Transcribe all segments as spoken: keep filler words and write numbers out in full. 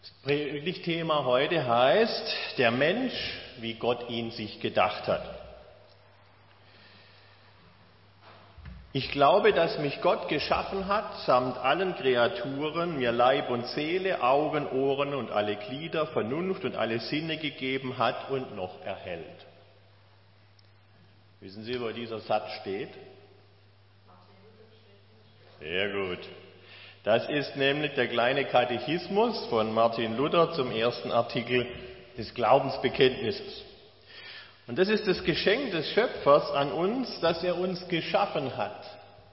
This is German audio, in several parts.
Predigtthema heute heißt, der Mensch, wie Gott ihn sich gedacht hat. Ich glaube, dass mich Gott geschaffen hat, samt allen Kreaturen, mir Leib und Seele, Augen, Ohren und alle Glieder, Vernunft und alle Sinne gegeben hat und noch erhält. Wissen Sie, wo dieser Satz steht? Sehr gut. Das ist nämlich der kleine Katechismus von Martin Luther zum ersten Artikel des Glaubensbekenntnisses. Und das ist das Geschenk des Schöpfers an uns, dass er uns geschaffen hat.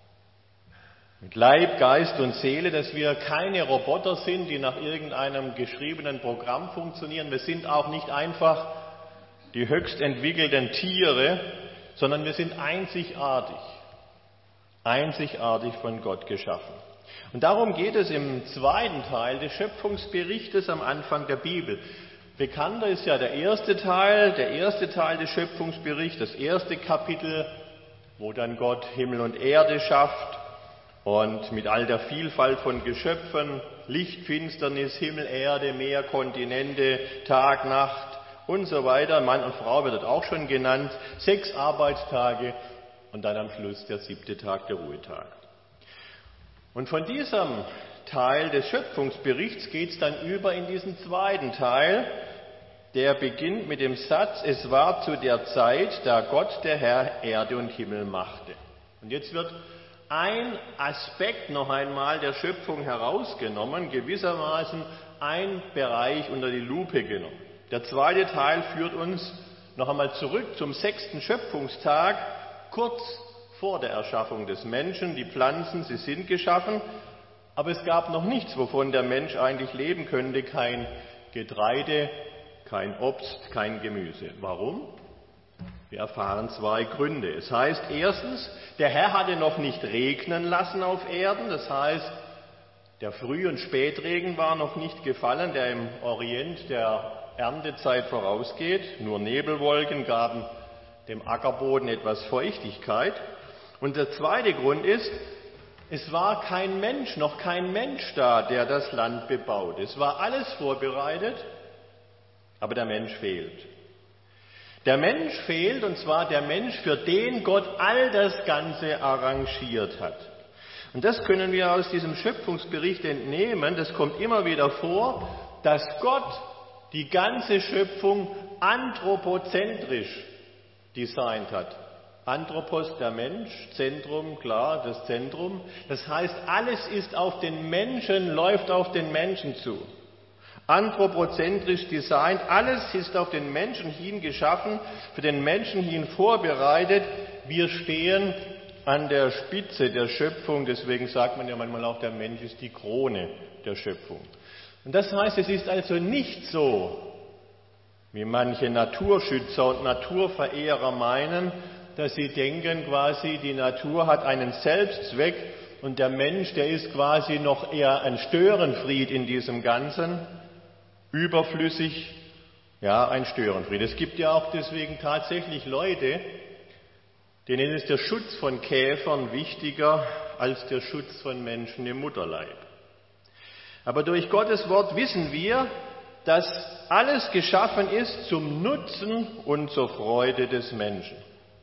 Mit Leib, Geist und Seele, dass wir keine Roboter sind, die nach irgendeinem geschriebenen Programm funktionieren. Wir sind auch nicht einfach die höchst entwickelten Tiere, sondern wir sind einzigartig. Einzigartig von Gott geschaffen. Und darum geht es im zweiten Teil des Schöpfungsberichtes am Anfang der Bibel. Bekannter ist ja der erste Teil, der erste Teil des Schöpfungsberichts, das erste Kapitel, wo dann Gott Himmel und Erde schafft und mit all der Vielfalt von Geschöpfen, Licht, Finsternis, Himmel, Erde, Meer, Kontinente, Tag, Nacht und so weiter. Mann und Frau wird auch schon genannt. Sechs Arbeitstage und dann am Schluss der siebte Tag, der Ruhetag. Und von diesem Teil des Schöpfungsberichts geht es dann über in diesen zweiten Teil, der beginnt mit dem Satz, es war zu der Zeit, da Gott, der Herr, Erde und Himmel machte. Und jetzt wird ein Aspekt noch einmal der Schöpfung herausgenommen, gewissermaßen ein Bereich unter die Lupe genommen. Der zweite Teil führt uns noch einmal zurück zum sechsten Schöpfungstag, kurz vor der Erschaffung des Menschen. Die Pflanzen, sie sind geschaffen, aber es gab noch nichts, wovon der Mensch eigentlich leben könnte. Kein Getreide, kein Obst, kein Gemüse. Warum? Wir erfahren zwei Gründe. Es heißt erstens, der Herr hatte noch nicht regnen lassen auf Erden. Das heißt, der Früh- und Spätregen war noch nicht gefallen, der im Orient der Erntezeit vorausgeht. Nur Nebelwolken gaben dem Ackerboden etwas Feuchtigkeit. Und der zweite Grund ist, es war kein Mensch, noch kein Mensch da, der das Land bebaut. Es war alles vorbereitet, aber der Mensch fehlt. Der Mensch fehlt, und zwar der Mensch, für den Gott all das Ganze arrangiert hat. Und das können wir aus diesem Schöpfungsbericht entnehmen. Das kommt immer wieder vor, dass Gott die ganze Schöpfung anthropozentrisch designt hat. Anthropos, der Mensch, Zentrum, klar, das Zentrum. Das heißt, alles ist auf den Menschen, läuft auf den Menschen zu. Anthropozentrisch designt, alles ist auf den Menschen hin geschaffen, für den Menschen hin vorbereitet. Wir stehen an der Spitze der Schöpfung, deswegen sagt man ja manchmal auch, der Mensch ist die Krone der Schöpfung. Und das heißt, es ist also nicht so, wie manche Naturschützer und Naturverehrer meinen, dass sie denken quasi, die Natur hat einen Selbstzweck und der Mensch, der ist quasi noch eher ein Störenfried in diesem Ganzen, überflüssig, ja, ein Störenfried. Es gibt ja auch deswegen tatsächlich Leute, denen ist der Schutz von Käfern wichtiger als der Schutz von Menschen im Mutterleib. Aber durch Gottes Wort wissen wir, dass alles geschaffen ist zum Nutzen und zur Freude des Menschen.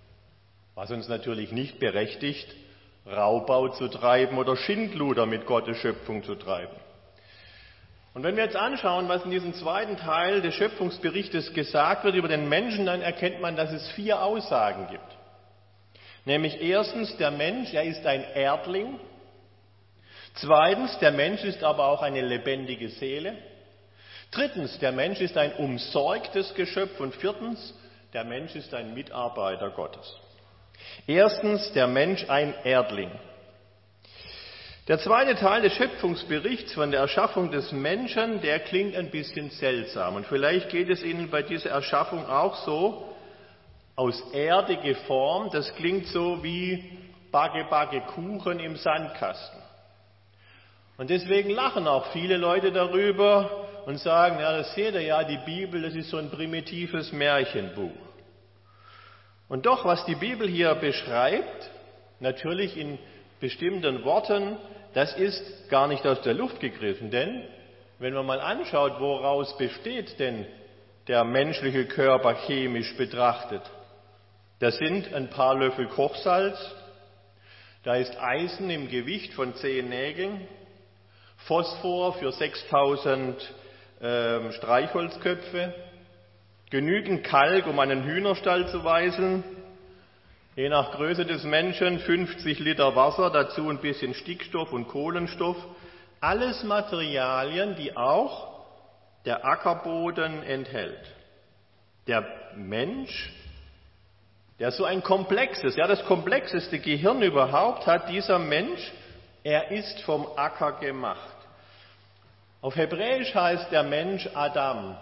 Was uns natürlich nicht berechtigt, Raubbau zu treiben oder Schindluder mit Gottes Schöpfung zu treiben. Und wenn wir jetzt anschauen, was in diesem zweiten Teil des Schöpfungsberichtes gesagt wird über den Menschen, dann erkennt man, dass es vier Aussagen gibt. Nämlich erstens, der Mensch, er ist ein Erdling. Zweitens, der Mensch ist aber auch eine lebendige Seele. Drittens, der Mensch ist ein umsorgtes Geschöpf. Und viertens, der Mensch ist ein Mitarbeiter Gottes. Erstens, der Mensch ein Erdling. Der zweite Teil des Schöpfungsberichts von der Erschaffung des Menschen, der klingt ein bisschen seltsam. Und vielleicht geht es Ihnen bei dieser Erschaffung auch so, aus Erde geformt, das klingt so wie Backe, Backe, Kuchen im Sandkasten. Und deswegen lachen auch viele Leute darüber und sagen, ja, das seht ihr ja, die Bibel, das ist so ein primitives Märchenbuch. Und doch, was die Bibel hier beschreibt, natürlich in bestimmten Worten, das ist gar nicht aus der Luft gegriffen, denn wenn man mal anschaut, woraus besteht denn der menschliche Körper chemisch betrachtet, das sind ein paar Löffel Kochsalz, da ist Eisen im Gewicht von zehn Nägeln, Phosphor für sechstausend äh, Streichholzköpfe, genügend Kalk, um einen Hühnerstall zu weißeln, je nach Größe des Menschen fünfzig Liter Wasser, dazu ein bisschen Stickstoff und Kohlenstoff. Alles Materialien, die auch der Ackerboden enthält. Der Mensch, der so ein komplexes, ja das komplexeste Gehirn überhaupt hat, dieser Mensch, er ist vom Acker gemacht. Auf Hebräisch heißt der Mensch Adam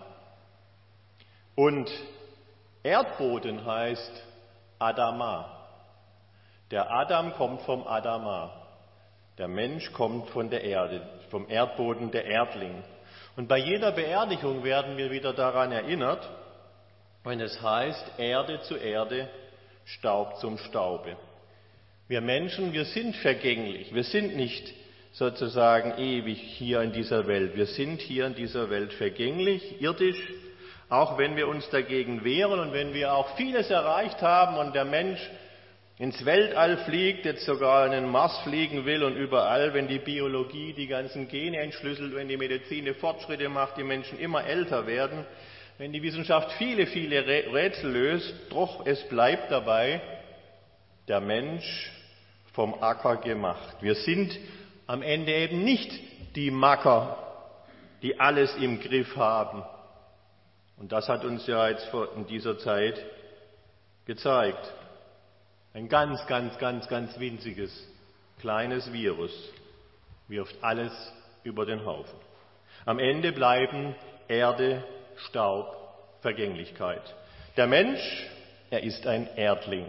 und Erdboden heißt Adama. Der Adam kommt vom Adama. Der Mensch kommt von der Erde, vom Erdboden, der Erdling. Und bei jeder Beerdigung werden wir wieder daran erinnert, wenn es heißt, Erde zu Erde, Staub zum Staube. Wir Menschen, wir sind vergänglich. Wir sind nicht sozusagen ewig hier in dieser Welt. Wir sind hier in dieser Welt vergänglich, irdisch, auch wenn wir uns dagegen wehren und wenn wir auch vieles erreicht haben und der Mensch ins Weltall fliegt, jetzt sogar in den Mars fliegen will und überall, wenn die Biologie die ganzen Gene entschlüsselt, wenn die Medizin Fortschritte macht, die Menschen immer älter werden, wenn die Wissenschaft viele, viele Rätsel löst, doch es bleibt dabei, der Mensch vom Acker gemacht. Wir sind am Ende eben nicht die Macker, die alles im Griff haben. Und das hat uns ja jetzt in dieser Zeit gezeigt. Ein ganz, ganz, ganz, ganz winziges, kleines Virus wirft alles über den Haufen. Am Ende bleiben Erde, Staub, Vergänglichkeit. Der Mensch, er ist ein Erdling.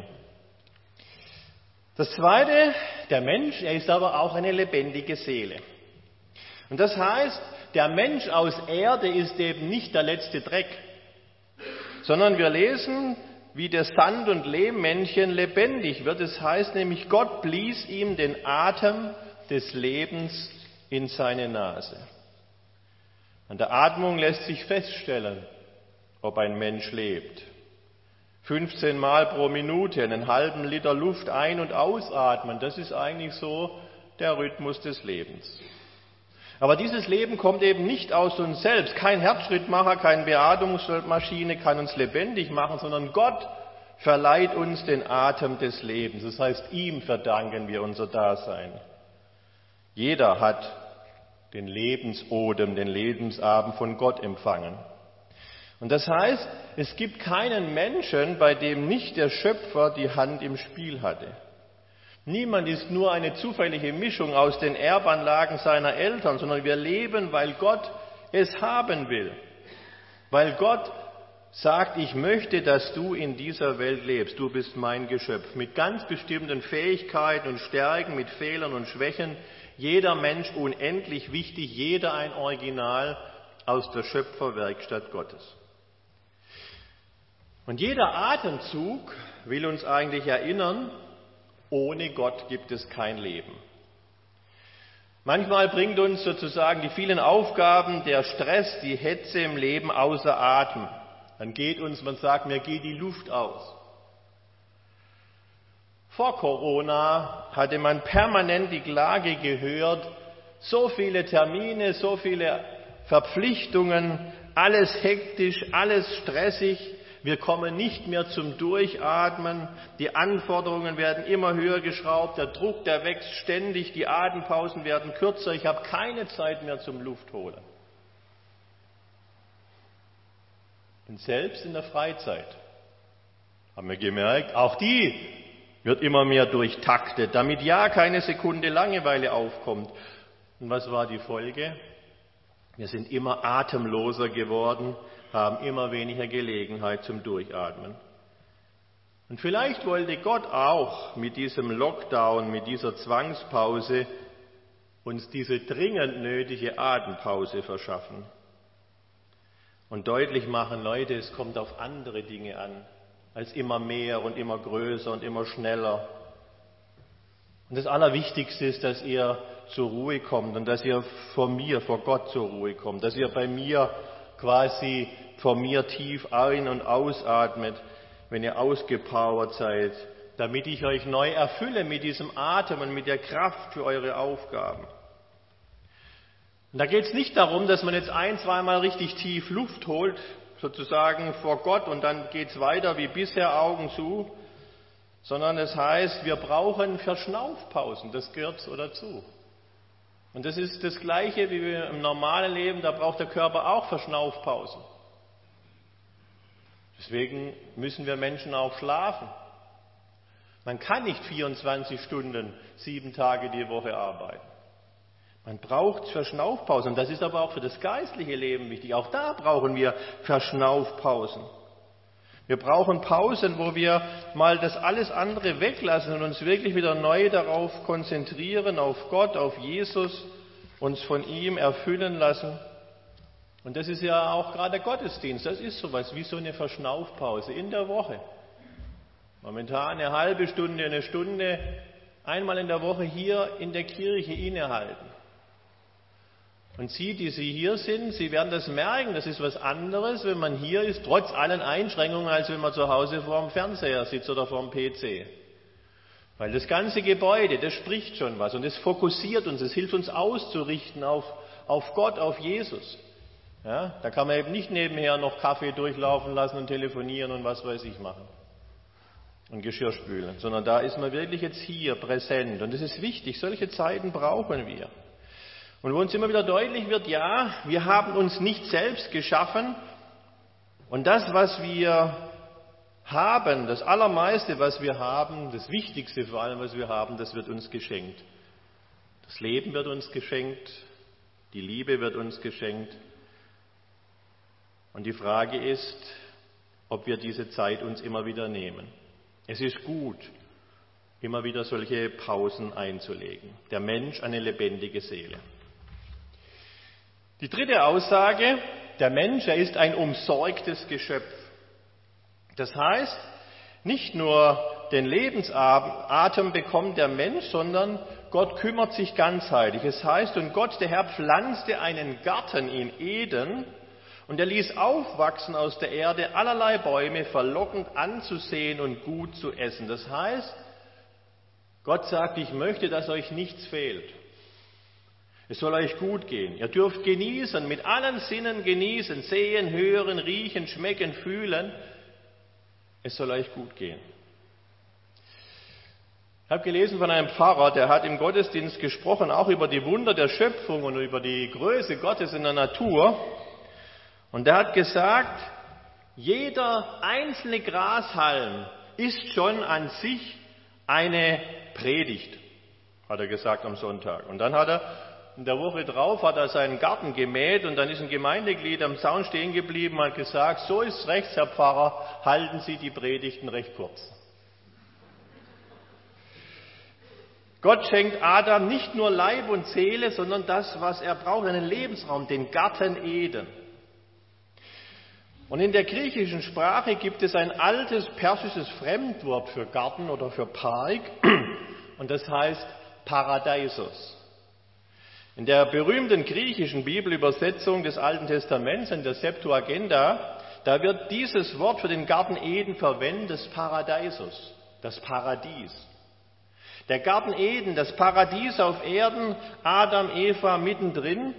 Das Zweite, der Mensch, er ist aber auch eine lebendige Seele. Und das heißt, der Mensch aus Erde ist eben nicht der letzte Dreck, sondern wir lesen, wie das Sand- und Lehmmännchen lebendig wird. Das heißt nämlich, Gott blies ihm den Atem des Lebens in seine Nase. An der Atmung lässt sich feststellen, ob ein Mensch lebt. fünfzehn Mal pro Minute einen halben Liter Luft ein- und ausatmen, das ist eigentlich so der Rhythmus des Lebens. Aber dieses Leben kommt eben nicht aus uns selbst. Kein Herzschrittmacher, keine Beatmungsmaschine kann uns lebendig machen, sondern Gott verleiht uns den Atem des Lebens. Das heißt, ihm verdanken wir unser Dasein. Jeder hat den Lebensodem, den Lebensabend von Gott empfangen. Und das heißt, es gibt keinen Menschen, bei dem nicht der Schöpfer die Hand im Spiel hatte. Niemand ist nur eine zufällige Mischung aus den Erbanlagen seiner Eltern, sondern wir leben, weil Gott es haben will. Weil Gott sagt, ich möchte, dass du in dieser Welt lebst. Du bist mein Geschöpf. Mit ganz bestimmten Fähigkeiten und Stärken, mit Fehlern und Schwächen. Jeder Mensch unendlich wichtig, jeder ein Original aus der Schöpferwerkstatt Gottes. Und jeder Atemzug will uns eigentlich erinnern, ohne Gott gibt es kein Leben. Manchmal bringt uns sozusagen die vielen Aufgaben, der Stress, die Hetze im Leben außer Atem. Dann geht uns, man sagt, mir geht die Luft aus. Vor Corona hatte man permanent die Klage gehört, so viele Termine, so viele Verpflichtungen, alles hektisch, alles stressig. Wir kommen nicht mehr zum Durchatmen, die Anforderungen werden immer höher geschraubt, der Druck, der wächst ständig, die Atempausen werden kürzer, ich habe keine Zeit mehr zum Luftholen. Und selbst in der Freizeit haben wir gemerkt, auch die wird immer mehr durchtaktet, damit ja keine Sekunde Langeweile aufkommt. Und was war die Folge? Wir sind immer atemloser geworden, haben immer weniger Gelegenheit zum Durchatmen. Und vielleicht wollte Gott auch mit diesem Lockdown, mit dieser Zwangspause uns diese dringend nötige Atempause verschaffen. Und deutlich machen, Leute, es kommt auf andere Dinge an, als immer mehr und immer größer und immer schneller. Und das Allerwichtigste ist, dass ihr zur Ruhe kommt und dass ihr vor mir, vor Gott zur Ruhe kommt, dass ihr bei mir quasi vor mir tief ein- und ausatmet, wenn ihr ausgepowert seid, damit ich euch neu erfülle mit diesem Atem und mit der Kraft für eure Aufgaben. Und da geht es nicht darum, dass man jetzt ein-, zweimal richtig tief Luft holt, sozusagen vor Gott, und dann geht es weiter wie bisher, Augen zu, sondern es heißt, wir brauchen Verschnaufpausen, das gehört so dazu. Und das ist das Gleiche wie wir im normalen Leben, da braucht der Körper auch Verschnaufpausen. Deswegen müssen wir Menschen auch schlafen. Man kann nicht vierundzwanzig Stunden, sieben Tage die Woche arbeiten. Man braucht Verschnaufpausen. Und das ist aber auch für das geistliche Leben wichtig. Auch da brauchen wir Verschnaufpausen. Wir brauchen Pausen, wo wir mal das alles andere weglassen und uns wirklich wieder neu darauf konzentrieren, auf Gott, auf Jesus, uns von ihm erfüllen lassen. Und das ist ja auch gerade der Gottesdienst. Das ist sowas wie so eine Verschnaufpause in der Woche. Momentan eine halbe Stunde, eine Stunde, einmal in der Woche hier in der Kirche innehalten. Und Sie, die Sie hier sind, Sie werden das merken, das ist was anderes, wenn man hier ist, trotz allen Einschränkungen, als wenn man zu Hause vor dem Fernseher sitzt oder vor dem P C. Weil das ganze Gebäude, das spricht schon was und es fokussiert uns, es hilft uns auszurichten auf, auf Gott, auf Jesus. Ja, da kann man eben nicht nebenher noch Kaffee durchlaufen lassen und telefonieren und was weiß ich machen. Und Geschirr spülen, sondern da ist man wirklich jetzt hier präsent. Und das ist wichtig, solche Zeiten brauchen wir. Und wo uns immer wieder deutlich wird, ja, wir haben uns nicht selbst geschaffen und das, was wir haben, das Allermeiste, was wir haben, das Wichtigste vor allem, was wir haben, das wird uns geschenkt. Das Leben wird uns geschenkt, die Liebe wird uns geschenkt. Und die Frage ist, ob wir diese Zeit uns immer wieder nehmen. Es ist gut, immer wieder solche Pausen einzulegen. Der Mensch eine lebendige Seele. Die dritte Aussage, der Mensch, er ist ein umsorgtes Geschöpf. Das heißt, nicht nur den Lebensatem bekommt der Mensch, sondern Gott kümmert sich ganzheitlich. Es heißt, und Gott, der Herr, pflanzte einen Garten in Eden, und er ließ aufwachsen aus der Erde allerlei Bäume, verlockend anzusehen und gut zu essen. Das heißt, Gott sagt, ich möchte, dass euch nichts fehlt. Es soll euch gut gehen. Ihr dürft genießen, mit allen Sinnen genießen, sehen, hören, riechen, schmecken, fühlen. Es soll euch gut gehen. Ich habe gelesen von einem Pfarrer, der hat im Gottesdienst gesprochen, auch über die Wunder der Schöpfung und über die Größe Gottes in der Natur. Und er hat gesagt, jeder einzelne Grashalm ist schon an sich eine Predigt, hat er gesagt am Sonntag. Und dann hat er in der Woche drauf hat er seinen Garten gemäht und dann ist ein Gemeindeglied am Zaun stehen geblieben und hat gesagt, so ist rechts, Herr Pfarrer, halten Sie die Predigten recht kurz. Gott schenkt Adam nicht nur Leib und Seele, sondern das, was er braucht, einen Lebensraum, den Garten Eden. Und in der griechischen Sprache gibt es ein altes persisches Fremdwort für Garten oder für Park und das heißt Paradeisos. In der berühmten griechischen Bibelübersetzung des Alten Testaments, in der Septuaginta, da wird dieses Wort für den Garten Eden verwendet, das Paradeisos, das Paradies. Der Garten Eden, das Paradies auf Erden, Adam, Eva mittendrin.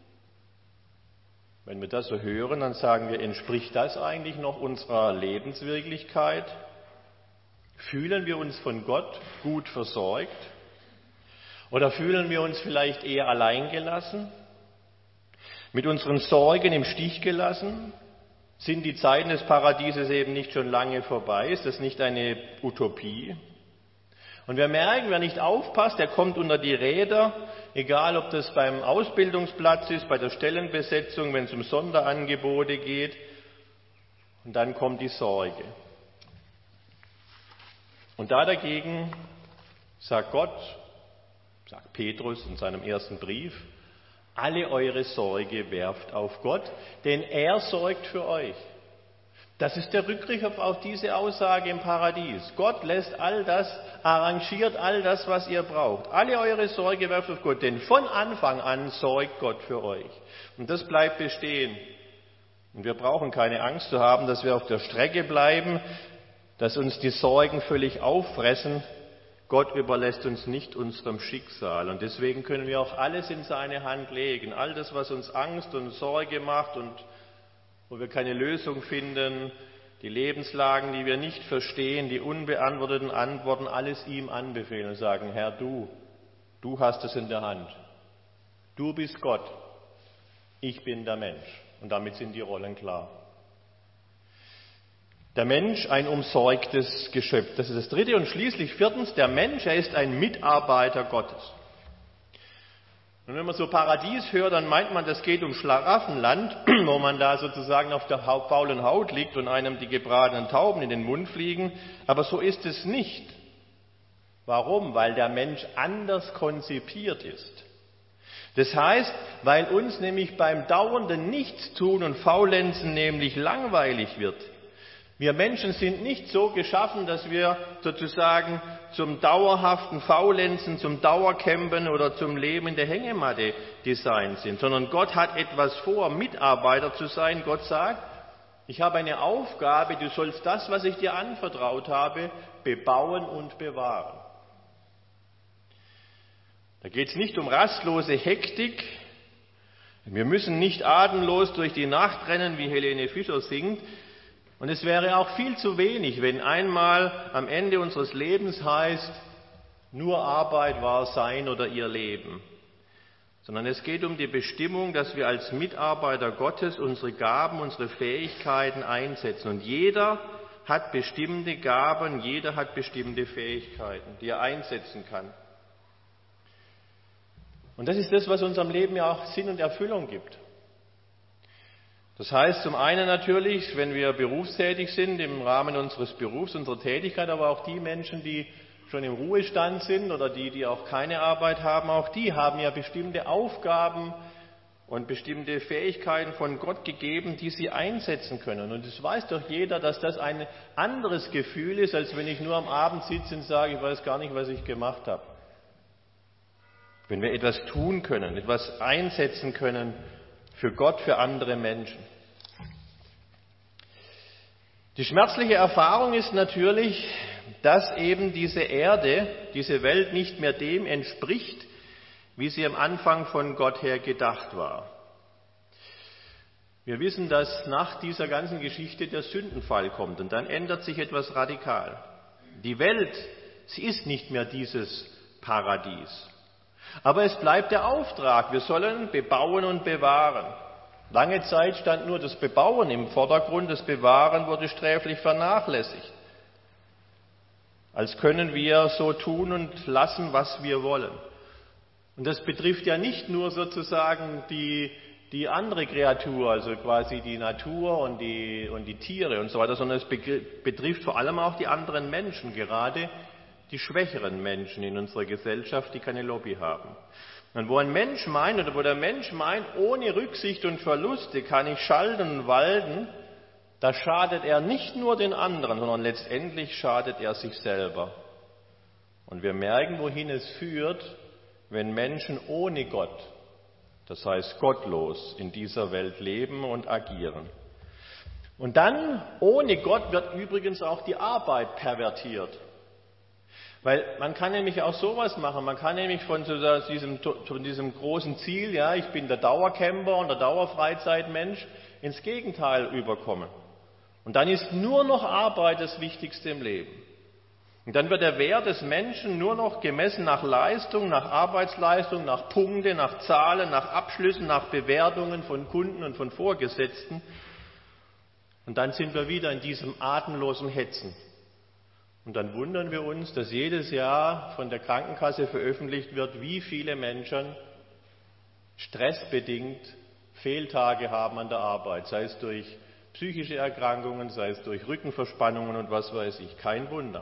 Wenn wir das so hören, dann sagen wir, entspricht das eigentlich noch unserer Lebenswirklichkeit? Fühlen wir uns von Gott gut versorgt? Oder fühlen wir uns vielleicht eher alleingelassen? Mit unseren Sorgen im Stich gelassen? Sind die Zeiten des Paradieses eben nicht schon lange vorbei? Ist das nicht eine Utopie? Und wir merken, wer nicht aufpasst, der kommt unter die Räder, egal ob das beim Ausbildungsplatz ist, bei der Stellenbesetzung, wenn es um Sonderangebote geht. Und dann kommt die Sorge. Und da dagegen sagt Gott, sagt Petrus in seinem ersten Brief, alle eure Sorge werft auf Gott, denn er sorgt für euch. Das ist der Rückgriff auf diese Aussage im Paradies. Gott lässt all das, arrangiert all das, was ihr braucht. Alle eure Sorge werft auf Gott, denn von Anfang an sorgt Gott für euch. Und das bleibt bestehen. Und wir brauchen keine Angst zu haben, dass wir auf der Strecke bleiben, dass uns die Sorgen völlig auffressen. Gott überlässt uns nicht unserem Schicksal. Und deswegen können wir auch alles in seine Hand legen. All das, was uns Angst und Sorge macht und wo wir keine Lösung finden, die Lebenslagen, die wir nicht verstehen, die unbeantworteten Antworten, alles ihm anbefehlen und sagen, Herr, du, du hast es in der Hand. Du bist Gott, ich bin der Mensch. Und damit sind die Rollen klar. Der Mensch, ein umsorgtes Geschöpf. Das ist das Dritte. Und schließlich viertens, der Mensch, er ist ein Mitarbeiter Gottes. Und wenn man so Paradies hört, dann meint man, das geht um Schlaraffenland, wo man da sozusagen auf der faulen Haut liegt und einem die gebratenen Tauben in den Mund fliegen. Aber so ist es nicht. Warum? Weil der Mensch anders konzipiert ist. Das heißt, weil uns nämlich beim dauernden Nichtstun und Faulenzen nämlich langweilig wird. Wir Menschen sind nicht so geschaffen, dass wir sozusagen zum dauerhaften Faulenzen, zum Dauercampen oder zum Leben in der Hängematte designt sind, sondern Gott hat etwas vor, Mitarbeiter zu sein. Gott sagt, ich habe eine Aufgabe, du sollst das, was ich dir anvertraut habe, bebauen und bewahren. Da geht es nicht um rastlose Hektik. Wir müssen nicht atemlos durch die Nacht rennen, wie Helene Fischer singt. Und es wäre auch viel zu wenig, wenn einmal am Ende unseres Lebens heißt, nur Arbeit war sein oder ihr Leben. Sondern es geht um die Bestimmung, dass wir als Mitarbeiter Gottes unsere Gaben, unsere Fähigkeiten einsetzen. Und jeder hat bestimmte Gaben, jeder hat bestimmte Fähigkeiten, die er einsetzen kann. Und das ist das, was unserem Leben ja auch Sinn und Erfüllung gibt. Das heißt zum einen natürlich, wenn wir berufstätig sind, im Rahmen unseres Berufs, unserer Tätigkeit, aber auch die Menschen, die schon im Ruhestand sind oder die, die auch keine Arbeit haben, auch die haben ja bestimmte Aufgaben und bestimmte Fähigkeiten von Gott gegeben, die sie einsetzen können. Und es weiß doch jeder, dass das ein anderes Gefühl ist, als wenn ich nur am Abend sitze und sage, ich weiß gar nicht, was ich gemacht habe. Wenn wir etwas tun können, etwas einsetzen können für Gott, für andere Menschen. Die schmerzliche Erfahrung ist natürlich, dass eben diese Erde, diese Welt nicht mehr dem entspricht, wie sie am Anfang von Gott her gedacht war. Wir wissen, dass nach dieser ganzen Geschichte der Sündenfall kommt und dann ändert sich etwas radikal. Die Welt, sie ist nicht mehr dieses Paradies. Aber es bleibt der Auftrag, wir sollen bebauen und bewahren. Lange Zeit stand nur das Bebauen im Vordergrund, das Bewahren wurde sträflich vernachlässigt. Als können wir so tun und lassen, was wir wollen. Und das betrifft ja nicht nur sozusagen die, die andere Kreatur, also quasi die Natur und die, und die Tiere und so weiter, sondern es betrifft vor allem auch die anderen Menschen, gerade die schwächeren Menschen in unserer Gesellschaft, die keine Lobby haben. Und wo ein Mensch meint, oder wo der Mensch meint, ohne Rücksicht und Verluste kann ich schalten und walten, da schadet er nicht nur den anderen, sondern letztendlich schadet er sich selber. Und wir merken, wohin es führt, wenn Menschen ohne Gott, das heißt gottlos, in dieser Welt leben und agieren. Und dann, ohne Gott, wird übrigens auch die Arbeit pervertiert. Weil man kann nämlich auch sowas machen, man kann nämlich von, so diesem, von diesem großen Ziel, ja, ich bin der Dauercamper und der Dauerfreizeitmensch, ins Gegenteil überkommen. Und dann ist nur noch Arbeit das Wichtigste im Leben. Und dann wird der Wert des Menschen nur noch gemessen nach Leistung, nach Arbeitsleistung, nach Punkte, nach Zahlen, nach Abschlüssen, nach Bewertungen von Kunden und von Vorgesetzten. Und dann sind wir wieder in diesem atemlosen Hetzen. Und dann wundern wir uns, dass jedes Jahr von der Krankenkasse veröffentlicht wird, wie viele Menschen stressbedingt Fehltage haben an der Arbeit, sei es durch psychische Erkrankungen, sei es durch Rückenverspannungen und was weiß ich. Kein Wunder.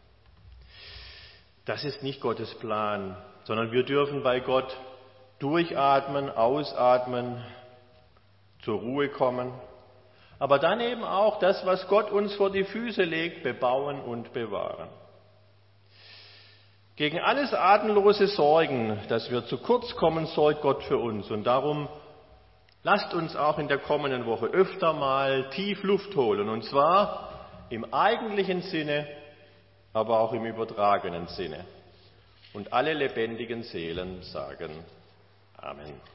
Das ist nicht Gottes Plan, sondern wir dürfen bei Gott durchatmen, ausatmen, zur Ruhe kommen. Aber dann eben auch das, was Gott uns vor die Füße legt, bebauen und bewahren. Gegen alles atemlose Sorgen, dass wir zu kurz kommen, sorgt Gott für uns. Und darum lasst uns auch in der kommenden Woche öfter mal tief Luft holen. Und zwar im eigentlichen Sinne, aber auch im übertragenen Sinne. Und alle lebendigen Seelen sagen Amen.